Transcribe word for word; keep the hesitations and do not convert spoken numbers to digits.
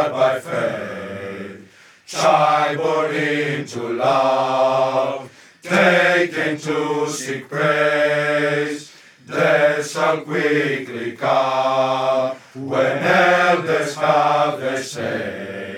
God by faith, child born into love, taken to seek praise, death shall quickly come, when elders have their say.